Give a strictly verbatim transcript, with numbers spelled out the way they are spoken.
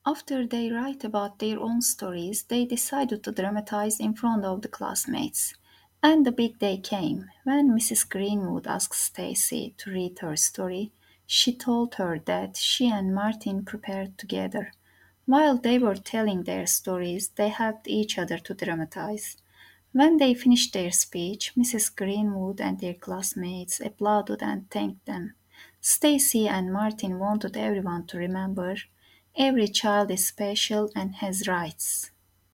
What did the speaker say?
After they write about their own stories, they decided to dramatize in front of the classmates. And the big day came. When Missus Greenwood asked Stacy to read her story, she told her that she and Martin prepared together. While they were telling their stories, they helped each other to dramatize. When they finished their speech, Missus Greenwood and their classmates applauded and thanked them. Stacy and Martin wanted everyone to remember every child is special and has rights.